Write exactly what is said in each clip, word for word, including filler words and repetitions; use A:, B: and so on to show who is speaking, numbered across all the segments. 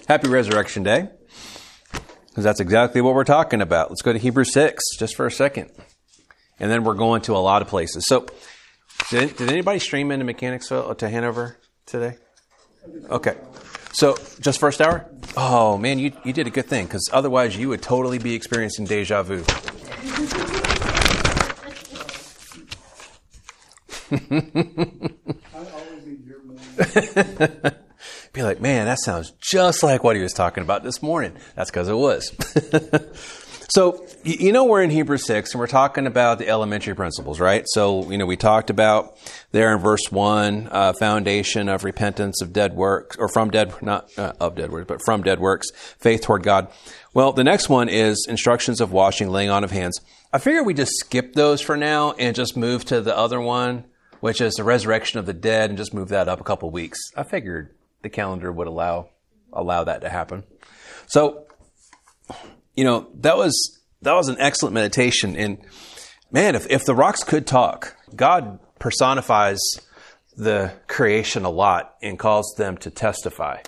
A: Happy Resurrection Day, because that's exactly what we're talking about. Let's go to Hebrews six just for a second. And then we're going to a lot of places. So, did, did anybody stream into Mechanicsville to Hanover today? Okay. So, just first hour? Oh, man, you, you did a good thing, because otherwise you would totally be experiencing deja vu. Be like, man, that sounds just like what he was talking about this morning. That's because it was. So, you know, we're in Hebrews six and we're talking about the elementary principles, right? So, you know, we talked about there in verse one, uh, foundation of repentance of dead works, or from dead, not uh, of dead works, but from dead works, faith toward God. Well, the next one is instructions of washing, laying on of hands. I figure we just skip those for now and just move to the other one, which is the resurrection of the dead, and just move that up a couple weeks. I figured the calendar would allow allow that to happen. So, you know, that was that was an excellent meditation. And man, if, if the rocks could talk, God personifies the creation a lot and calls them to testify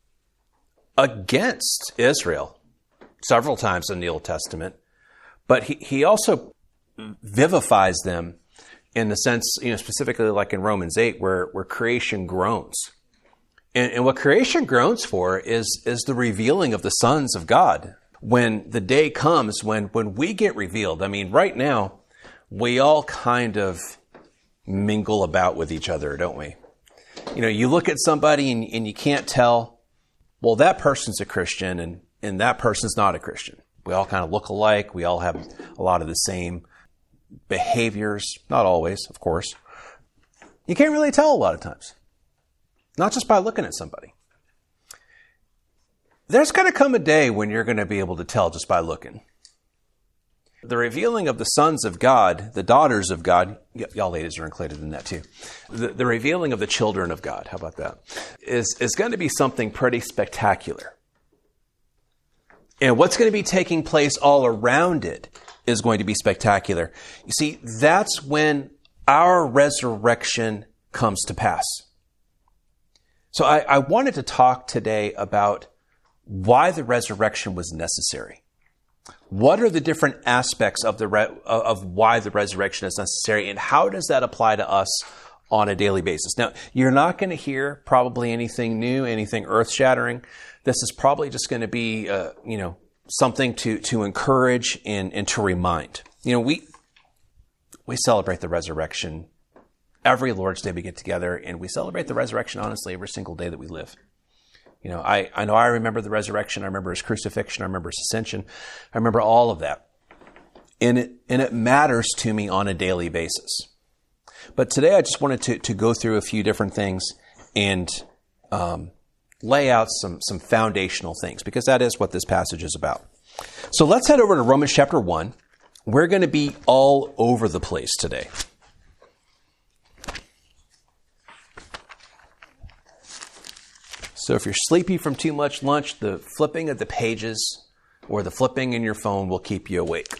A: against Israel several times in the Old Testament. But he, he also vivifies them in the sense, you know, specifically like in Romans eight, where, where creation groans. And, and what creation groans for is, is the revealing of the sons of God. When the day comes, when, when we get revealed, I mean, right now, we all kind of mingle about with each other, don't we? You know, you look at somebody and, and you can't tell, well, that person's a Christian and, and that person's not a Christian. We all kind of look alike. We all have a lot of the same behaviors. Not always, of course. You can't really tell a lot of times. Not just by looking at somebody. There's going to come a day when you're going to be able to tell just by looking. The revealing of the sons of God, the daughters of God, y- y'all ladies are included in that too. The, the revealing of the children of God, how about that, is, is going to be something pretty spectacular. And what's going to be taking place all around it is going to be spectacular. You see, that's when our resurrection comes to pass. So I, I wanted to talk today about why the resurrection was necessary. What are the different aspects of the re- of why the resurrection is necessary, and how does that apply to us on a daily basis? Now, you're not going to hear probably anything new, anything earth-shattering. This is probably just going to be, uh, you know, something to to encourage and, and to remind. You know, we we celebrate the resurrection every Lord's Day we get together, and we celebrate the resurrection, honestly, every single day that we live. You know, I, I know I remember the resurrection. I remember his crucifixion. I remember his ascension. I remember all of that. And it, and it matters to me on a daily basis. But today I just wanted to, to go through a few different things and um, lay out some, some foundational things, because that is what this passage is about. So let's head over to Romans chapter one. We're going to be all over the place today. So if you're sleepy from too much lunch, the flipping of the pages or the flipping in your phone will keep you awake.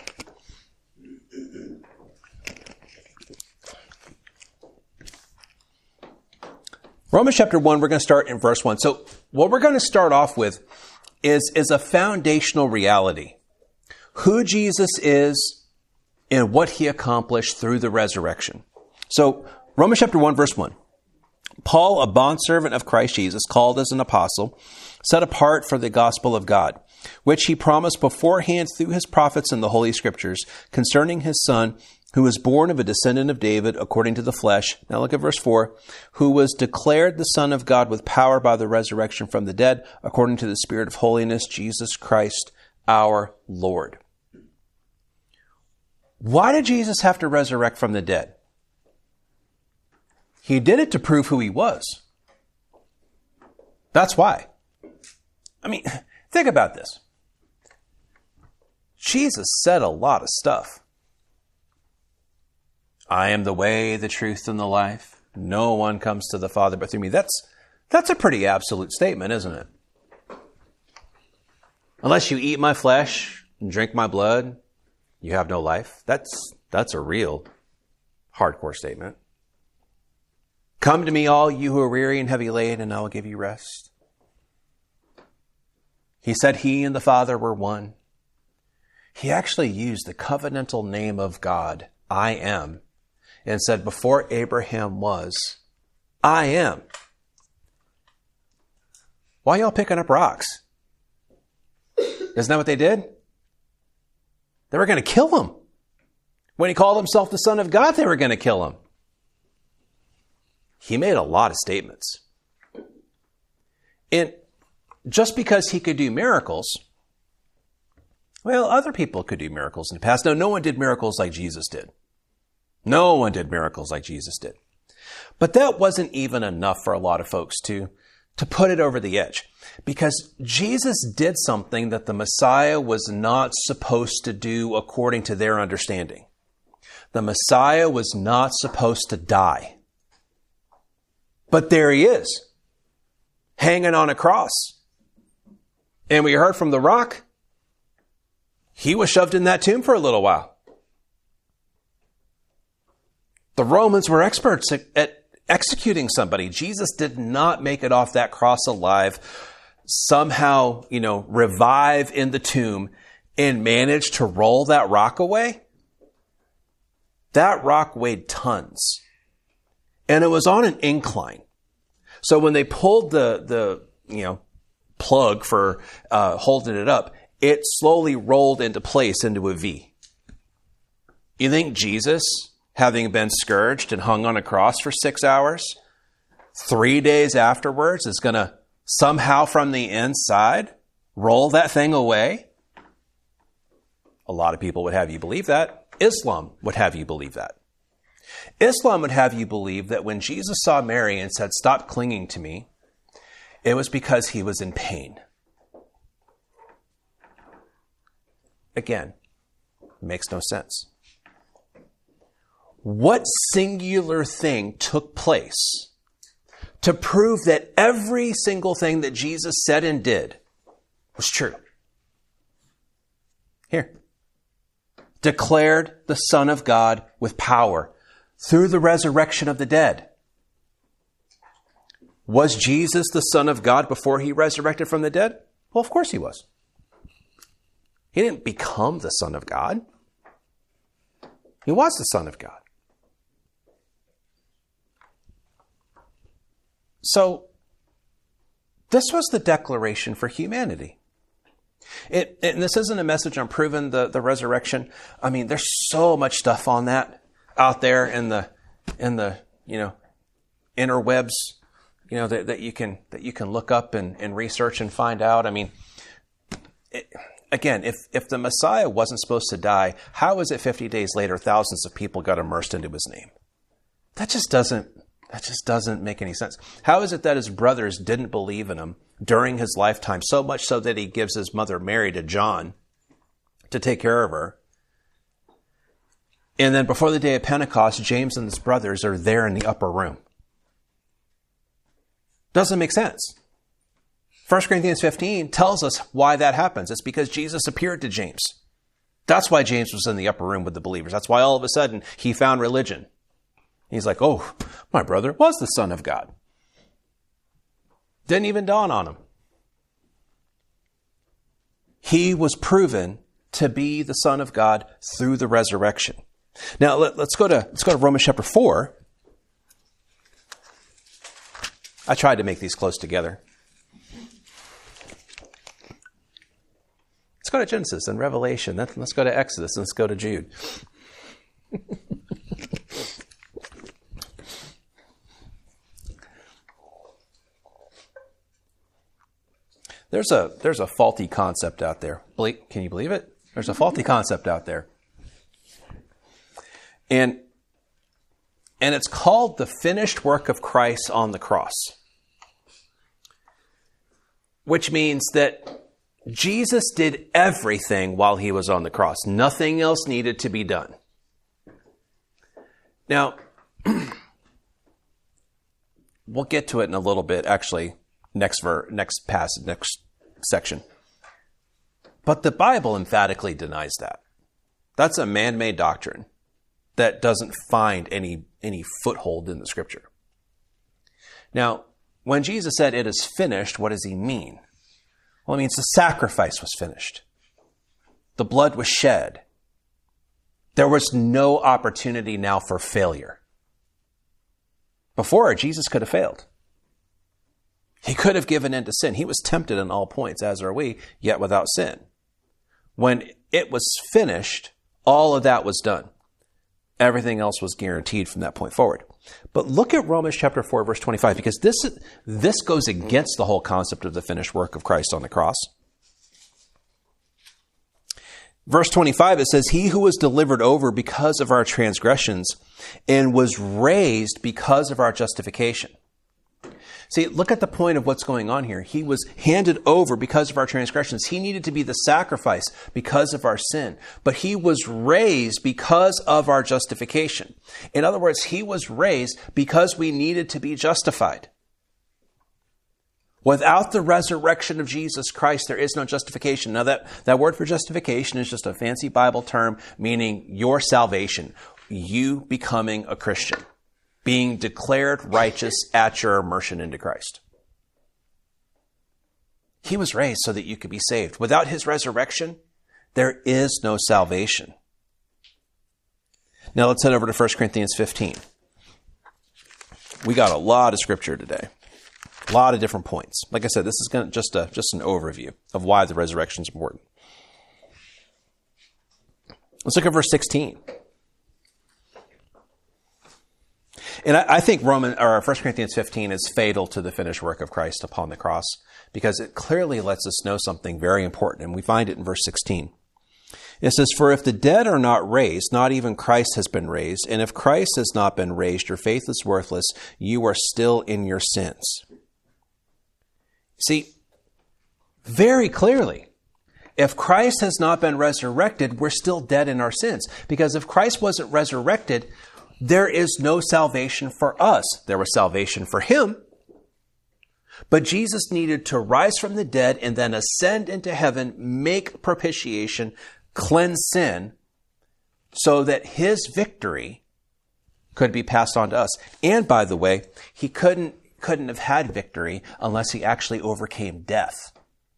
A: Romans chapter one, we're going to start in verse one. So what we're going to start off with is, is a foundational reality. Who Jesus is and what he accomplished through the resurrection. So Romans chapter one, verse one. Paul, a bondservant of Christ Jesus, called as an apostle, set apart for the gospel of God, which he promised beforehand through his prophets in the Holy Scriptures concerning his Son, who was born of a descendant of David according to the flesh. Now look at verse four. Who was declared the Son of God with power by the resurrection from the dead, according to the Spirit of holiness, Jesus Christ, our Lord. Why did Jesus have to resurrect from the dead? He did it to prove who he was. That's why. I mean, think about this. Jesus said a lot of stuff. I am the way, the truth, and the life. No one comes to the Father but through me. That's, that's a pretty absolute statement, isn't it? Unless you eat my flesh and drink my blood, you have no life. That's, that's a real hardcore statement. Come to me, all you who are weary and heavy laden, and I will give you rest. He said he and the Father were one. He actually used the covenantal name of God, I am, and said, before Abraham was, I am. Why y'all picking up rocks? Isn't that what they did? They were going to kill him. When he called himself the Son of God, they were going to kill him. He made a lot of statements. And just because he could do miracles, well, other people could do miracles in the past. No, no one did miracles like Jesus did. No one did miracles like Jesus did. But that wasn't even enough for a lot of folks to, to put it over the edge. Because Jesus did something that the Messiah was not supposed to do according to their understanding. The Messiah was not supposed to die. But there he is, hanging on a cross. And we heard from the rock, he was shoved in that tomb for a little while. The Romans were experts at, at executing somebody. Jesus did not make it off that cross alive, somehow, you know, revive in the tomb and manage to roll that rock away. That rock weighed tons. And it was on an incline. So when they pulled the, the you know, plug for uh, holding it up, it slowly rolled into place into a V. You think Jesus, having been scourged and hung on a cross for six hours, three days afterwards is going to somehow from the inside roll that thing away? A lot of people would have you believe that. Islam would have you believe that. Islam would have you believe that when Jesus saw Mary and said, "Stop clinging to me," it was because he was in pain. Again, makes no sense. What singular thing took place to prove that every single thing that Jesus said and did was true? Here. Declared the Son of God with power through the resurrection of the dead. Was Jesus the Son of God before he resurrected from the dead? Well, of course he was. He didn't become the Son of God. He was the Son of God. So, this was the declaration for humanity. It, and this isn't a message on proving the, the resurrection. I mean, there's so much stuff on that out there in the, in the, you know, interwebs, you know, that, that you can, that you can look up and, and research and find out. I mean, it, again, if, if the Messiah wasn't supposed to die, how is it fifty days later, thousands of people got immersed into his name? That just doesn't, that just doesn't make any sense. How is it that his brothers didn't believe in him during his lifetime, so much so that he gives his mother Mary to John to take care of her? And then before the day of Pentecost, James and his brothers are there in the upper room. Doesn't make sense. First Corinthians fifteen tells us why that happens. It's because Jesus appeared to James. That's why James was in the upper room with the believers. That's why all of a sudden he found religion. He's like, oh, my brother was the Son of God. Didn't even dawn on him. He was proven to be the Son of God through the resurrection. Now let, let's go to let's go to Romans chapter four. I tried to make these close together. Let's go to Genesis and Revelation. Let's go to Exodus and let's go to Jude. There's a there's a faulty concept out there. Blake, can you believe it? There's a faulty concept out there. And, and it's called the finished work of Christ on the cross. Which means that Jesus did everything while he was on the cross. Nothing else needed to be done. Now, we'll get to it in a little bit, actually, next ver, next passage, next section. But the Bible emphatically denies that. That's a man-made doctrine that doesn't find any, any foothold in the Scripture. Now, when Jesus said it is finished, what does he mean? Well, it means the sacrifice was finished. The blood was shed. There was no opportunity now for failure. Before, Jesus could have failed. He could have given in to sin. He was tempted in all points, as are we, yet without sin. When it was finished, all of that was done. Everything else was guaranteed from that point forward. But look at Romans chapter four, verse twenty-five, because this, this goes against the whole concept of the finished work of Christ on the cross. Verse twenty-five, it says, he who was delivered over because of our transgressions and was raised because of our justification. See, look at the point of what's going on here. He was handed over because of our transgressions. He needed to be the sacrifice because of our sin. But he was raised because of our justification. In other words, he was raised because we needed to be justified. Without the resurrection of Jesus Christ, there is no justification. Now, that, that word for justification is just a fancy Bible term meaning your salvation, you becoming a Christian, being declared righteous at your immersion into Christ. He was raised so that you could be saved. Without his resurrection, there is no salvation. Now let's head over to First Corinthians fifteen. We got a lot of scripture today. A lot of different points. Like I said, this is gonna, just, a, just an overview of why the resurrection is important. Let's look at verse sixteen. And I, I think Roman or First Corinthians fifteen is fatal to the finished work of Christ upon the cross because it clearly lets us know something very important, and we find it in verse sixteen. It says, for if the dead are not raised, not even Christ has been raised, and if Christ has not been raised, your faith is worthless, you are still in your sins. See, very clearly, if Christ has not been resurrected, we're still dead in our sins. Because if Christ wasn't resurrected, there is no salvation for us. There was salvation for him. But Jesus needed to rise from the dead and then ascend into heaven, make propitiation, cleanse sin, so that his victory could be passed on to us. And by the way, he couldn't, couldn't have had victory unless he actually overcame death,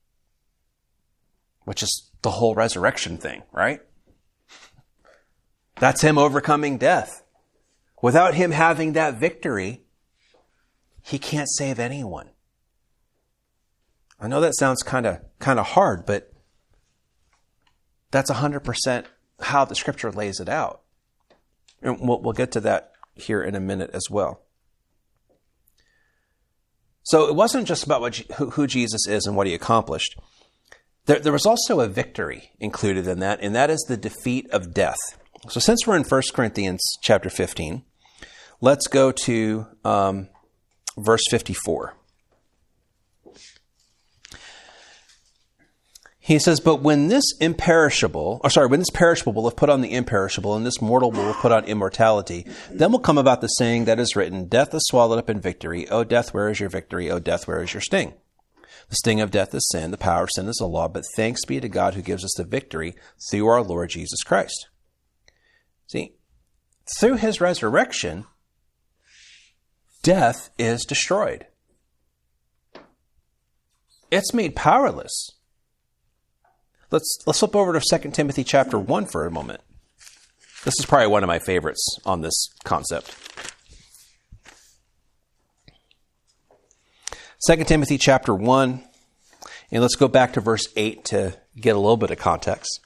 A: which is the whole resurrection thing, right? That's him overcoming death. Without him having that victory, he can't save anyone. I know that sounds kind of kind of hard, but that's one hundred percent how the scripture lays it out. And we'll, we'll get to that here in a minute as well. So it wasn't just about what, who, who Jesus is and what he accomplished. There, there was also a victory included in that, and that is the defeat of death. So since we're in First Corinthians chapter fifteen, let's go to um, verse fifty-four. He says, but when this imperishable, or sorry, when this perishable will have put on the imperishable, and this mortal will have put on immortality, then will come about the saying that is written, death is swallowed up in victory. O death, where is your victory? O death, where is your sting? The sting of death is sin. The power of sin is the law. But thanks be to God who gives us the victory through our Lord Jesus Christ. See, through his resurrection, death is destroyed. It's made powerless. Let's let's flip over to Second Timothy chapter one for a moment. This is probably one of my favorites on this concept. Second Timothy chapter one, and let's go back to verse eight to get a little bit of context.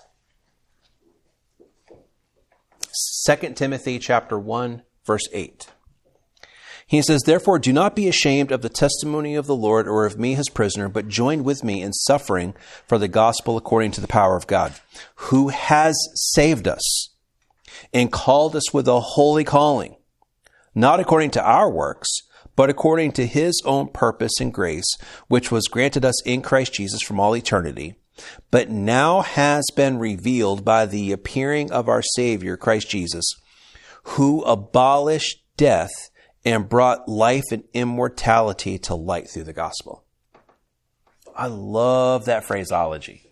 A: Second Timothy chapter one, verse eight. He says, therefore, do not be ashamed of the testimony of the Lord or of me, his prisoner, but join with me in suffering for the gospel according to the power of God, who has saved us and called us with a holy calling, not according to our works, but according to his own purpose and grace, which was granted us in Christ Jesus from all eternity, but now has been revealed by the appearing of our Savior, Christ Jesus, who abolished death and brought life and immortality to light through the gospel. I love that phraseology.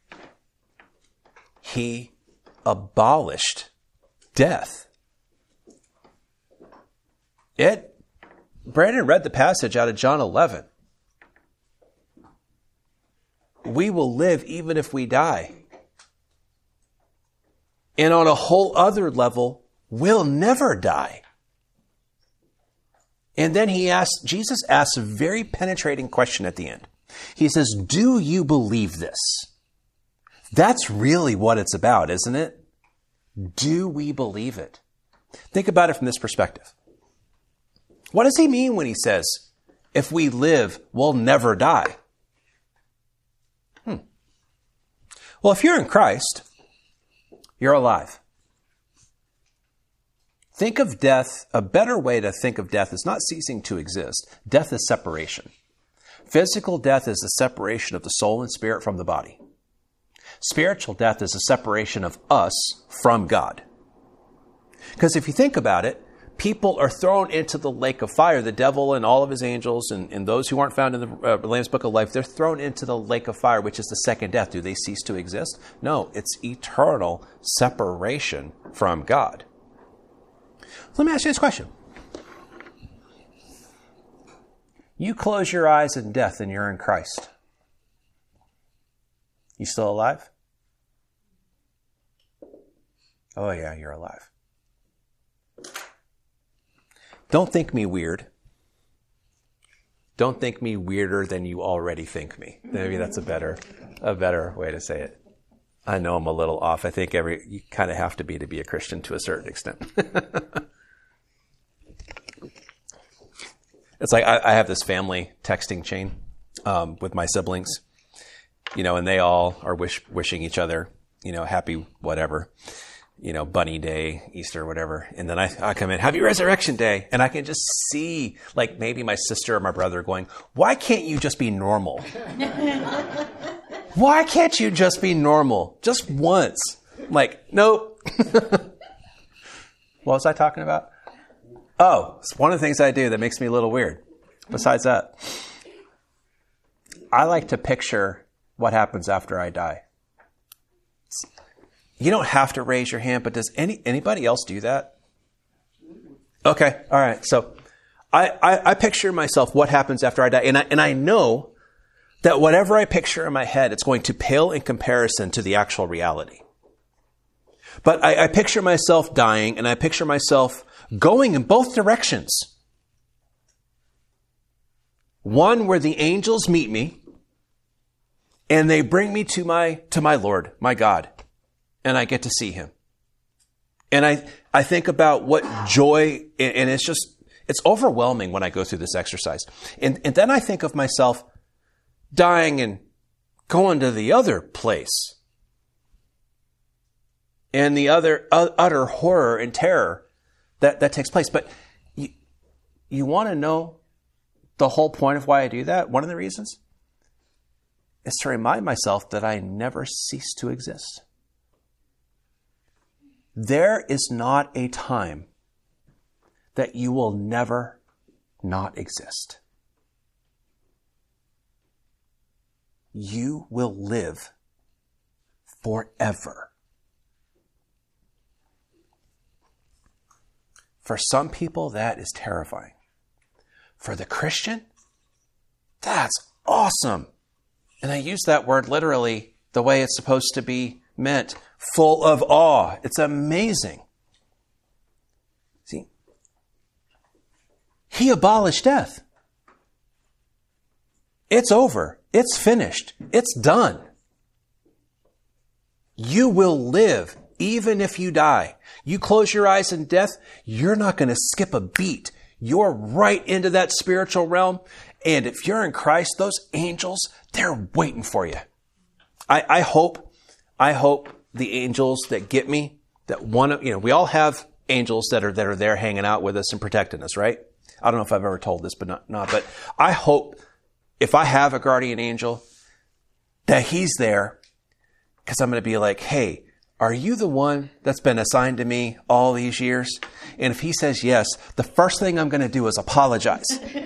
A: He abolished death. It, Brandon read the passage out of John eleven. we will live even if we die. And on a whole other level, we'll never die. And then he asks, Jesus asks a very penetrating question at the end. He says, do you believe this? That's really what it's about, isn't it? Do we believe it? Think about it from this perspective. What does he mean when he says, if we live, we'll never die? Hmm. Well, if you're in Christ, you're alive. Think of death, a better way to think of death is not ceasing to exist. Death is separation. Physical death is the separation of the soul and spirit from the body. Spiritual death is a separation of us from God. Because if you think about it, people are thrown into the lake of fire. The devil and all of his angels and, and those who aren't found in the uh, Lamb's Book of Life, they're thrown into the lake of fire, which is the second death. Do they cease to exist? No, it's eternal separation from God. Let me ask you this question. You close your eyes in death and you're in Christ. You still alive? Oh yeah, you're alive. Don't think me weird. Don't think me weirder than you already think me. Maybe that's a better, a better way to say it. I know I'm a little off. I think every you kind of have to be to be a Christian to a certain extent. It's like I, I have this family texting chain um, with my siblings, you know, and they all are wish, wishing each other, you know, happy whatever, you know, bunny day, Easter, whatever. And then I, I come in, happy resurrection day. And I can just see like maybe my sister or my brother going, why can't you just be normal? Why can't you just be normal? Just once. I'm like, nope. What was I talking about? Oh, it's one of the things I do that makes me a little weird. Besides that, I like to picture what happens after I die. You don't have to raise your hand, but does any anybody else do that? Okay, all right. So I, I, I picture myself what happens after I die, and I, and I know that whatever I picture in my head, it's going to pale in comparison to the actual reality. But I, I picture myself dying, and I picture myself going in both directions. One where the angels meet me, and they bring me to my to my Lord, my God, and I get to see him. And I, I think about what joy, and it's just, it's overwhelming when I go through this exercise. And, and then I think of myself dying and going to the other place. And the other uh, utter horror and terror that, that takes place. But you, you want to know the whole point of why I do that? One of the reasons is to remind myself that I never cease to exist. There is not a time that you will never not exist. You will live forever. For some people, that is terrifying. For the Christian, that's awesome. And I use that word literally the way it's supposed to be meant, full of awe. It's amazing. See, he abolished death. It's over. It's finished. It's done. You will live even if you die. You close your eyes in death, you're not going to skip a beat. You're right into that spiritual realm. And if you're in Christ, those angels, they're waiting for you. I, I hope, I hope the angels that get me, that one of, you know, we all have angels that are, that are there hanging out with us and protecting us, right? I don't know if I've ever told this, but not, not, but I hope if I have a guardian angel that he's there, because I'm going to be like, hey, are you the one that's been assigned to me all these years? And if he says yes, the first thing I'm going to do is apologize.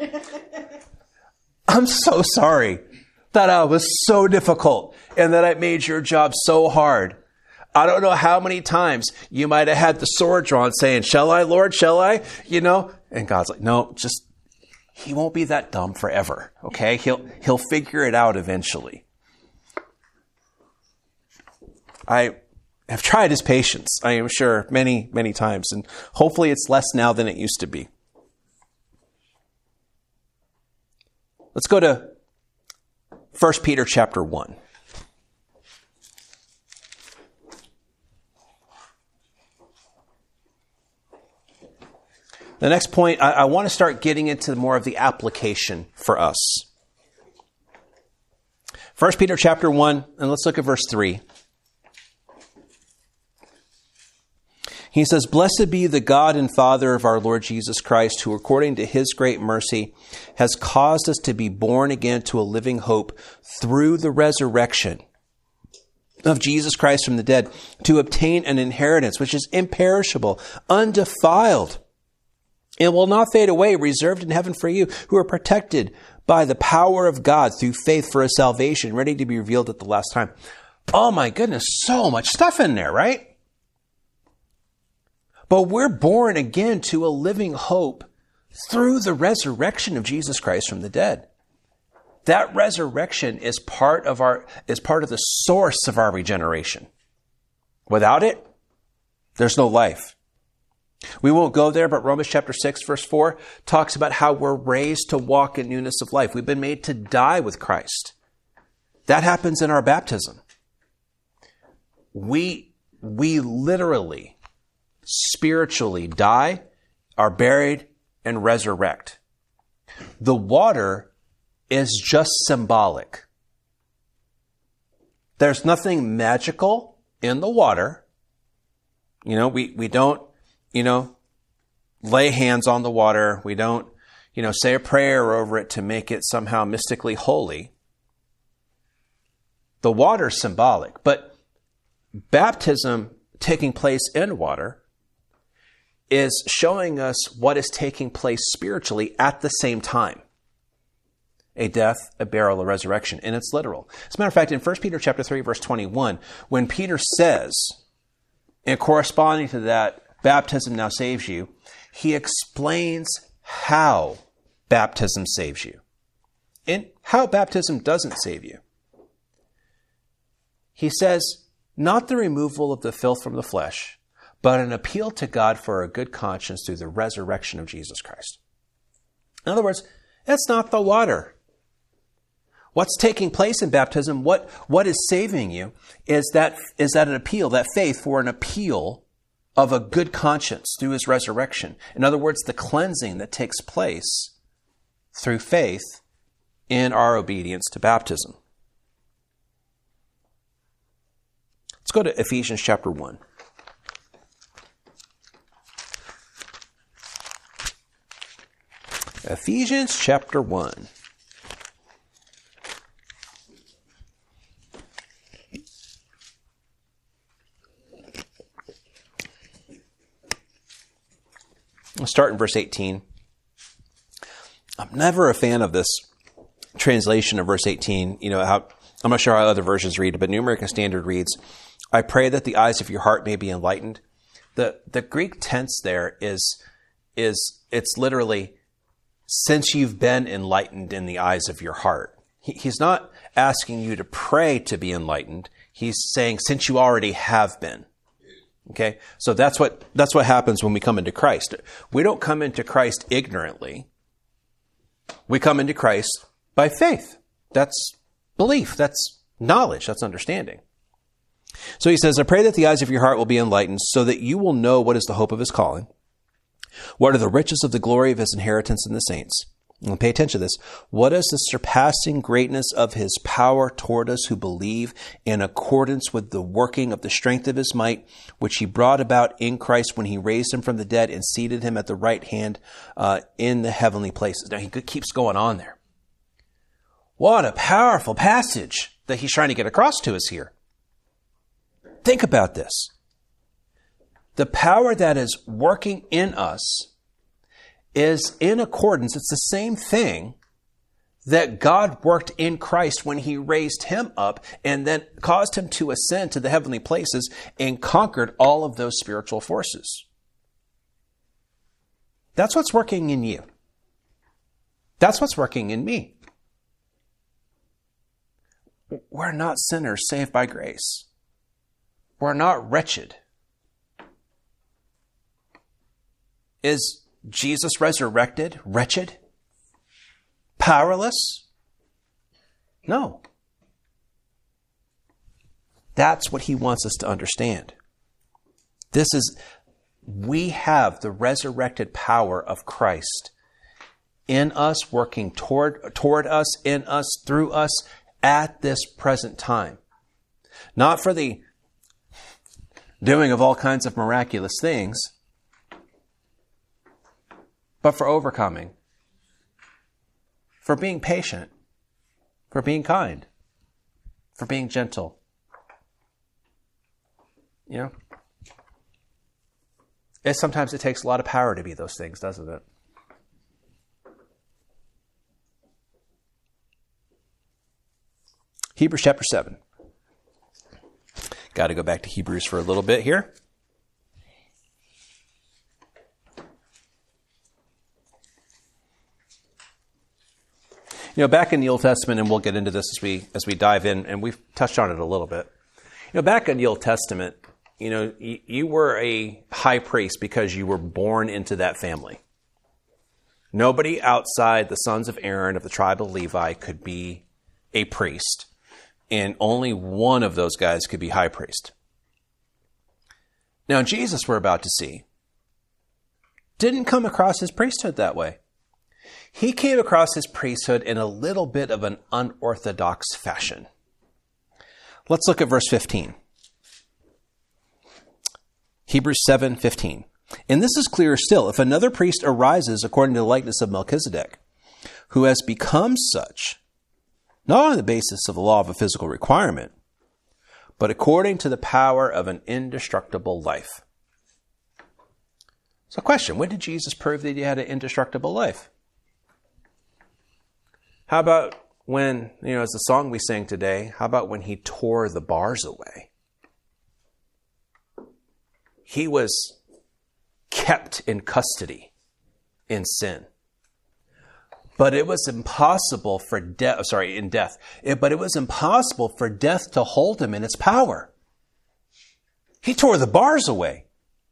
A: I'm so sorry that I was so difficult and that I made your job so hard. I don't know how many times you might have had the sword drawn saying, shall I, Lord, shall I? You know, and God's like, no, just, he won't be that dumb forever. Okay. He'll, he'll figure it out eventually. I have tried his patience, I am sure, many, many times. And hopefully it's less now than it used to be. Let's go to First Peter chapter one. The next point, I, I want to start getting into more of the application for us. First Peter chapter one, and let's look at verse three. He says, "Blessed be the God and Father of our Lord Jesus Christ, who according to his great mercy has caused us to be born again to a living hope through the resurrection of Jesus Christ from the dead, to obtain an inheritance which is imperishable, undefiled, and will not fade away, reserved in heaven for you, who are protected by the power of God through faith for a salvation, ready to be revealed at the last time." Oh my goodness, so much stuff in there, right? But we're born again to a living hope through the resurrection of Jesus Christ from the dead. That resurrection is part of our, is part of the source of our regeneration. Without it, there's no life. We won't go there, but Romans chapter six, verse four talks about how we're raised to walk in newness of life. We've been made to die with Christ. That happens in our baptism. We, we literally, spiritually die, are buried, and resurrect. The water is just symbolic. There's nothing magical in the water. You know, we, we don't, you know, lay hands on the water. We don't, you know, say a prayer over it to make it somehow mystically holy. The water's symbolic, but baptism taking place in water is showing us what is taking place spiritually at the same time. A death, a burial, a resurrection. And it's literal. As a matter of fact, in First Peter chapter three, verse twenty-one, when Peter says, and corresponding to that, baptism now saves you, he explains how baptism saves you and how baptism doesn't save you. He says, not the removal of the filth from the flesh, but an appeal to God for a good conscience through the resurrection of Jesus Christ. In other words, it's not the water. What's taking place in baptism, what, what is saving you, is that, is that an appeal, that faith for an appeal of a good conscience through his resurrection. In other words, the cleansing that takes place through faith in our obedience to baptism. Let's go to Ephesians chapter one. Ephesians chapter one. I'll start in verse eighteen. I'm never a fan of this translation of verse eighteen. You know, how, I'm not sure how other versions read it, but New American Standard reads, "I pray that the eyes of your heart may be enlightened." The, the Greek tense there is, is, it's literally, since you've been enlightened in the eyes of your heart. He, he's not asking you to pray to be enlightened. He's saying, since you already have been. Okay? So that's what, that's what happens when we come into Christ. We don't come into Christ ignorantly. We come into Christ by faith. That's belief. That's knowledge. That's understanding. So he says, "I pray that the eyes of your heart will be enlightened so that you will know what is the hope of his calling, what are the riches of the glory of his inheritance in the saints." And pay attention to this. "What is the surpassing greatness of his power toward us who believe, in accordance with the working of the strength of his might, which he brought about in Christ when he raised him from the dead and seated him at the right hand uh, in the heavenly places." Now he keeps going on there. What a powerful passage that he's trying to get across to us here. Think about this. The power that is working in us is in accordance. It's the same thing that God worked in Christ when he raised him up and then caused him to ascend to the heavenly places and conquered all of those spiritual forces. That's what's working in you. That's what's working in me. We're not sinners saved by grace. we're not wretched. Is Jesus resurrected wretched? Powerless? No. That's what he wants us to understand. This is, we have the resurrected power of Christ in us, working toward, toward us, in us, through us, at this present time. Not for the doing of all kinds of miraculous things, but for overcoming, for being patient, for being kind, for being gentle. You know? It, sometimes it takes a lot of power to be those things, doesn't it? Hebrews chapter seven. Got to go back to Hebrews for a little bit here. You know, back in the Old Testament, and we'll get into this as we as we dive in, and we've touched on it a little bit. You know, back in the Old Testament, you know, you, you were a high priest because you were born into that family. Nobody outside the sons of Aaron of the tribe of Levi could be a priest. And only one of those guys could be high priest. Now, Jesus, we're about to see, didn't come across his priesthood that way. He came across his priesthood in a little bit of an unorthodox fashion. Let's look at verse fifteen. Hebrews seven fifteen. And this is clearer still. If another priest arises according to the likeness of Melchizedek, who has become such, not on the basis of the law of a physical requirement, but according to the power of an indestructible life. So question, when did Jesus prove that he had an indestructible life? How about when, you know, as the song we sang today, how about when he tore the bars away? He was kept in custody in sin. But it was impossible for death, sorry, in death. It, but it was impossible for death to hold him in its power. He tore the bars away.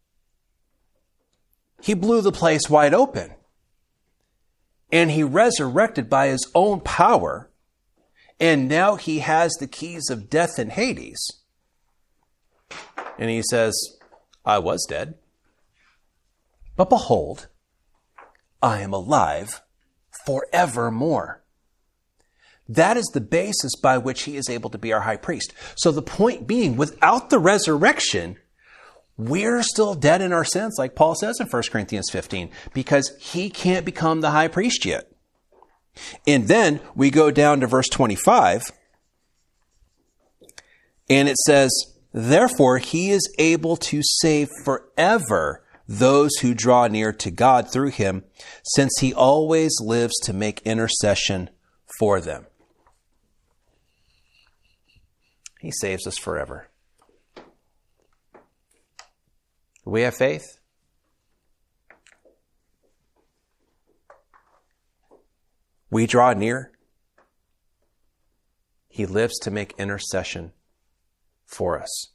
A: He blew the place wide open. And he resurrected by his own power. And now he has the keys of death and Hades. And he says, I was dead. But behold, I am alive forevermore. That is the basis by which he is able to be our high priest. So the point being, without the resurrection, we're still dead in our sins, like Paul says in First Corinthians fifteen, because he can't become the high priest yet. And then we go down to verse twenty-five, and it says, therefore he is able to save forever those who draw near to God through him, since he always lives to make intercession for them. He saves us forever. Do we have faith? We draw near. He lives to make intercession for us.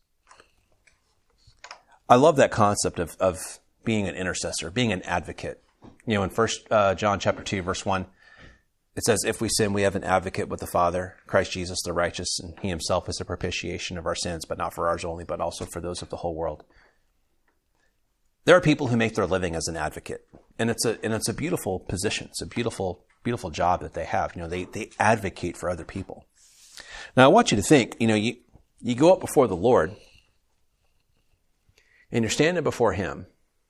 A: I love that concept of, of being an intercessor, being an advocate. You know, in First uh, John chapter two, verse one, it says, if we sin, we have an advocate with the Father, Christ Jesus the righteous, and he himself is a propitiation of our sins, but not for ours only, but also for those of the whole world. There are people who make their living as an advocate, and it's a and it's a beautiful position. It's a beautiful, beautiful job that they have. You know, they they advocate for other people. Now, I want you to think, you know, you, you go up before the Lord, and you're standing before him,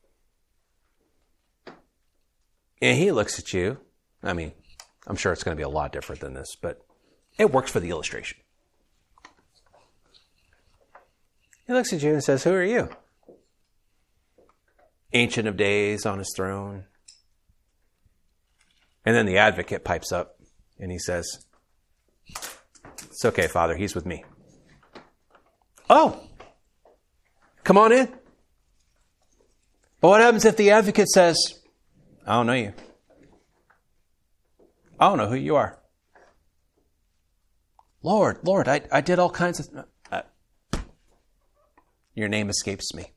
A: and he looks at you. I mean, I'm sure it's going to be a lot different than this, but it works for the illustration. He looks at you and says, who are you? Ancient of Days on his throne. And then the advocate pipes up and he says, it's okay, Father, he's with me. Oh, come on in. But what happens if the advocate says, I don't know you. I don't know who you are. Lord, Lord, I, I did all kinds of... Uh, Your name escapes me.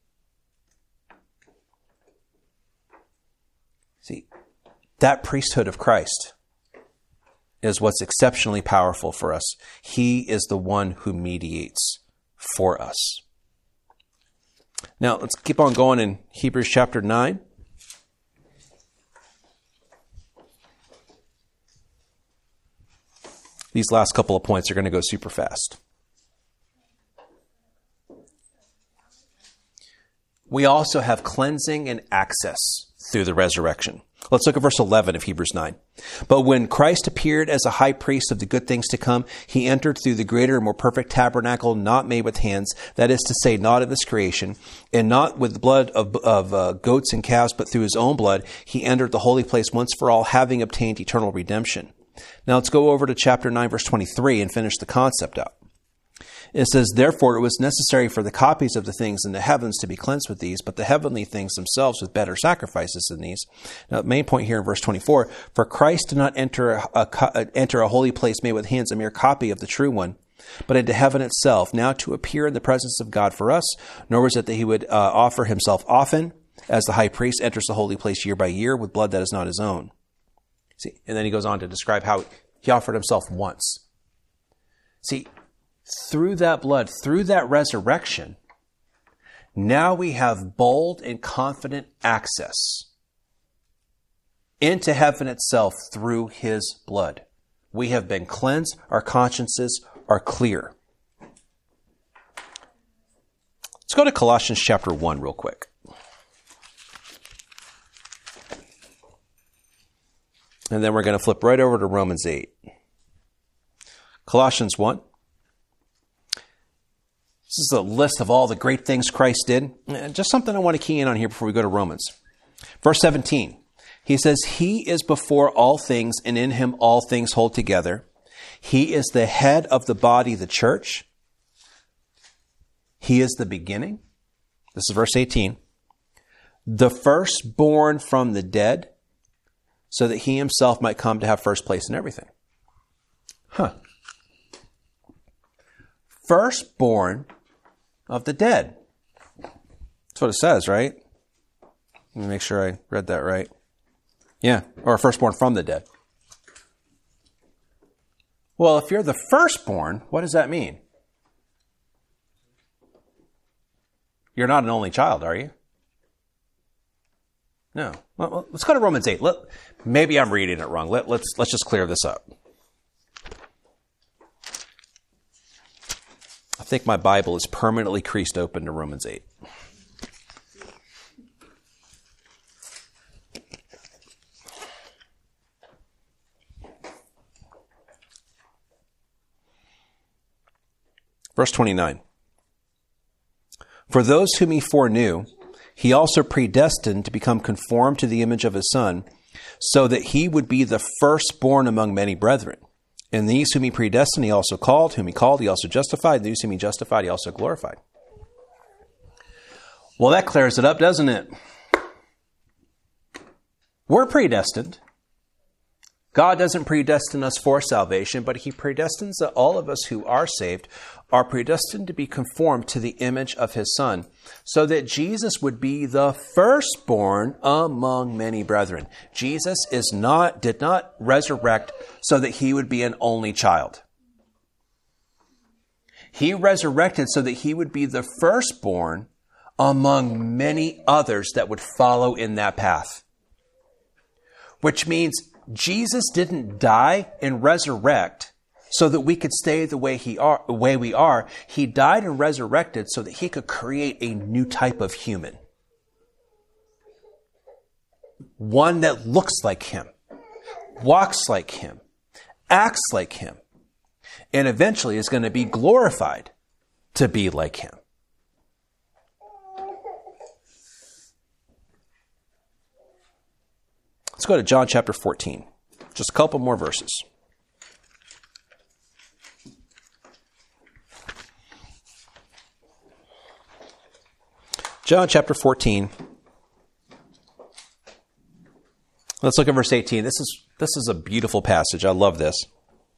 A: See, that priesthood of Christ is what's exceptionally powerful for us. He is the one who mediates for us. Now, let's keep on going in Hebrews chapter nine. These last couple of points are going to go super fast. We also have cleansing and access through the resurrection. Let's look at verse eleven of Hebrews nine. But when Christ appeared as a high priest of the good things to come, he entered through the greater and more perfect tabernacle, not made with hands, that is to say, not of this creation, and not with the blood of, of uh, goats and calves, but through his own blood, he entered the holy place once for all, having obtained eternal redemption. Now let's go over to chapter nine, verse twenty-three, and finish the concept up. It says, therefore it was necessary for the copies of the things in the heavens to be cleansed with these, but the heavenly things themselves with better sacrifices than these. Now, the main point here in verse twenty-four, for Christ did not enter a, a, enter a holy place made with hands, a mere copy of the true one, but into heaven itself, now to appear in the presence of God for us, nor was it that he would uh, offer himself often, as the high priest enters the holy place year by year with blood that is not his own. See, and then he goes on to describe how he offered himself once. See, through that blood, through that resurrection, now we have bold and confident access into heaven itself through his blood. We have been cleansed. Our consciences are clear. Let's go to Colossians chapter one real quick. And then we're going to flip right over to Romans eight. Colossians one. This is a list of all the great things Christ did. Just something I want to key in on here before we go to Romans. Verse seventeen. He says, he is before all things, and in him all things hold together. He is the head of the body, the church. He is the beginning. This is verse eighteen. The firstborn from the dead, so that he himself might come to have first place in everything. Huh. Firstborn of the dead. That's what it says, right? Let me make sure I read that right. Yeah, or firstborn from the dead. Well, if you're the firstborn, what does that mean? You're not an only child, are you? No. Well, let's go to Romans eight. Let, maybe I'm reading it wrong. Let, let's, let's just clear this up. I think my Bible is permanently creased open to Romans eight. Verse twenty-nine. For those whom he foreknew, he also predestined to become conformed to the image of his Son, so that he would be the firstborn among many brethren. And these whom he predestined, he also called. Whom he called, he also justified. And these whom he justified, he also glorified. Well, that clears it up, doesn't it? We're predestined. God doesn't predestine us for salvation, but he predestines that all of us who are saved are predestined to be conformed to the image of his Son, so that Jesus would be the firstborn among many brethren. Jesus is not, did not resurrect so that he would be an only child. He resurrected so that he would be the firstborn among many others that would follow in that path. Which means Jesus didn't die and resurrect so that we could stay the way he are, the way we are. He died and resurrected so that he could create a new type of human. One that looks like him, walks like him, acts like him, and eventually is going to be glorified to be like him. Let's go to John chapter fourteen. Just a couple more verses. John chapter fourteen. Let's look at verse eighteen. This is, this is a beautiful passage. I love this.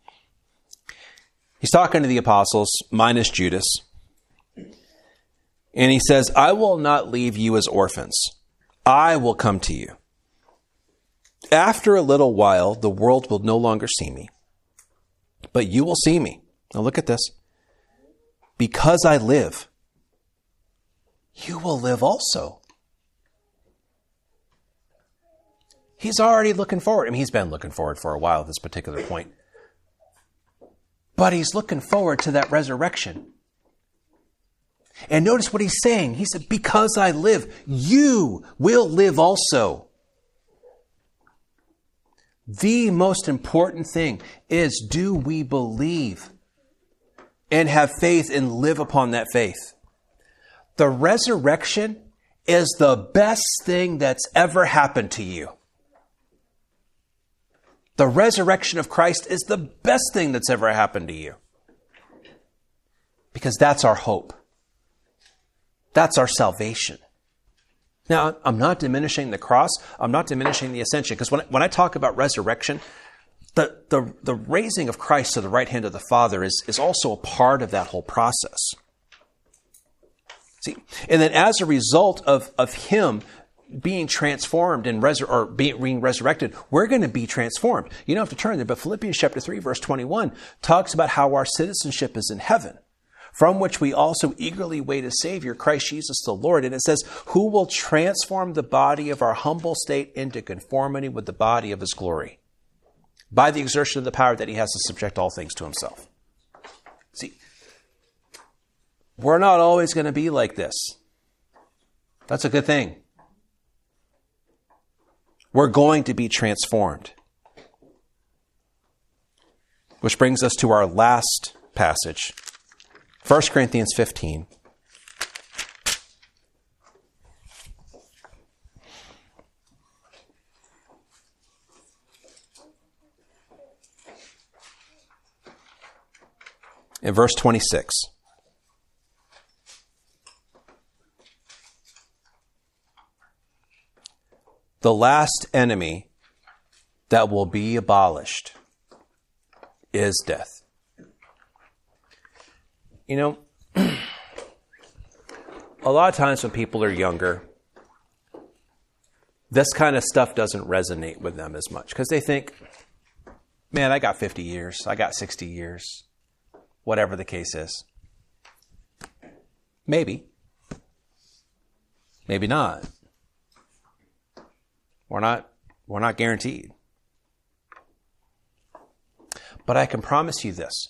A: He's talking to the apostles, minus Judas. And he says, I will not leave you as orphans. I will come to you. After a little while, the world will no longer see me, but you will see me. Now look at this. Because I live, you will live also. He's already looking forward. I mean, he's been looking forward for a while at this particular point. But he's looking forward to that resurrection. And notice what he's saying. He said, because I live, you will live also. The most important thing is, do we believe and have faith and live upon that faith? The resurrection is the best thing that's ever happened to you. The resurrection of Christ is the best thing that's ever happened to you. Because that's our hope. That's our salvation. Now, I'm not diminishing the cross. I'm not diminishing the ascension. Because when, when I talk about resurrection, the, the, the raising of Christ to the right hand of the Father is, is also a part of that whole process. See, and then as a result of, of Him being transformed and resur- or being, being resurrected, we're going to be transformed. You don't have to turn there, but Philippians chapter three, verse twenty-one talks about how our citizenship is in heaven, from which we also eagerly wait a Savior, Christ Jesus the Lord. And it says, who will transform the body of our humble state into conformity with the body of His glory, by the exertion of the power that He has to subject all things to Himself. See, we're not always going to be like this. That's a good thing. We're going to be transformed. Which brings us to our last passage, First Corinthians fifteen. In verse twenty-six. The last enemy that will be abolished is death. You know, a lot of times when people are younger, this kind of stuff doesn't resonate with them as much because they think, man, I got fifty years, I got sixty years, whatever the case is. Maybe. Maybe not. We're not, we're not guaranteed. But I can promise you this.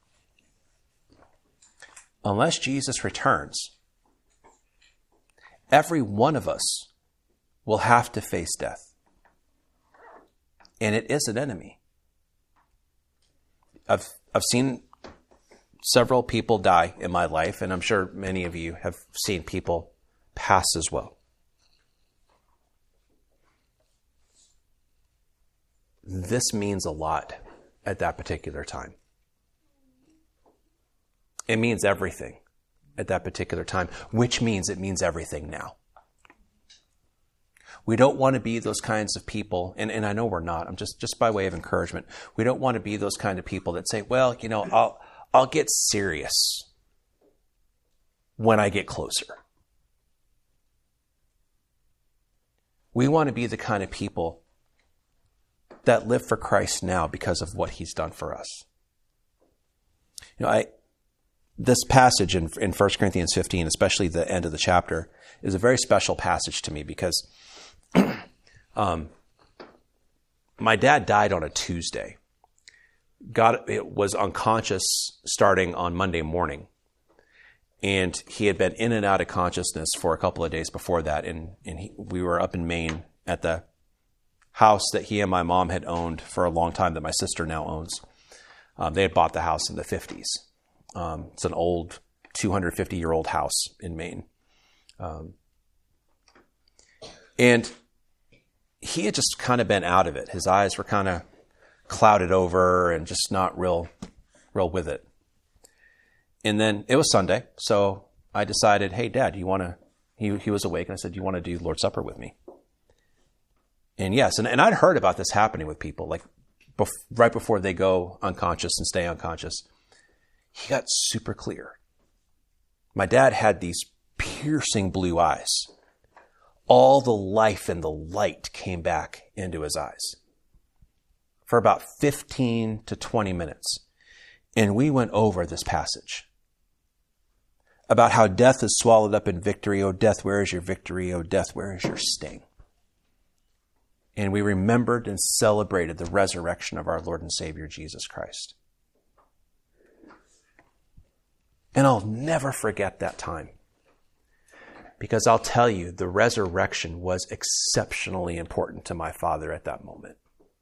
A: Unless Jesus returns, every one of us will have to face death. And it is an enemy. I've, I've seen several people die in my life, and I'm sure many of you have seen people pass as well. This means a lot at that particular time. It means everything at that particular time, which means it means everything now. We don't want to be those kinds of people, and, and I know we're not, I'm just, just by way of encouragement, we don't want to be those kind of people that say, well, you know, I'll, I'll get serious when I get closer. We want to be the kind of people that live for Christ now because of what He's done for us. You know, I, this passage in, in First Corinthians fifteen, especially the end of the chapter, is a very special passage to me because um, my dad died on a Tuesday. God it was unconscious starting on Monday morning. And he had been in and out of consciousness for a couple of days before that. And, and he, we were up in Maine at the house that he and my mom had owned for a long time that my sister now owns. Um, they had bought the house in the fifties. Um, it's an old two hundred fifty year old house in Maine. Um, and he had just kind of been out of it. His eyes were kind of clouded over and just not real, real with it. And then it was Sunday. So I decided, hey, Dad, do you want to, he, he was awake. And I said, do you want to do Lord's Supper with me? And yes, and, and I'd heard about this happening with people, like bef- right before they go unconscious and stay unconscious. He got super clear. My dad had these piercing blue eyes. All the life and the light came back into his eyes for about fifteen to twenty minutes. And we went over this passage about how death is swallowed up in victory. O death, where is your victory? O death, where is your sting? And we remembered and celebrated the resurrection of our Lord and Savior, Jesus Christ. And I'll never forget that time. Because I'll tell you, the resurrection was exceptionally important to my father at that moment.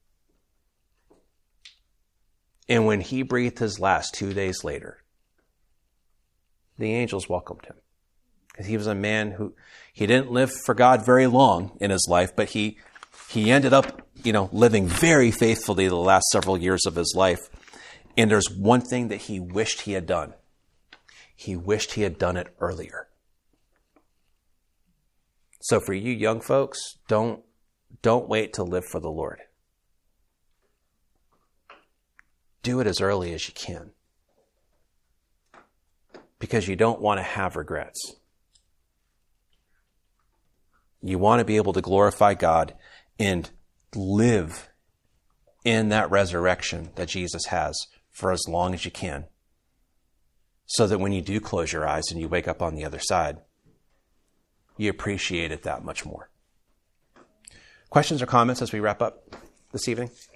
A: And when he breathed his last two days later, the angels welcomed him. Because he was a man who, he didn't live for God very long in his life, but he, he ended up, you know, living very faithfully the last several years of his life. And there's one thing that he wished he had done. He wished he had done it earlier. So for you young folks, don't, don't wait to live for the Lord. Do it as early as you can. Because you don't want to have regrets. You want to be able to glorify God and live in that resurrection that Jesus has for as long as you can. So that when you do close your eyes and you wake up on the other side, you appreciate it that much more. Questions or comments as we wrap up this evening?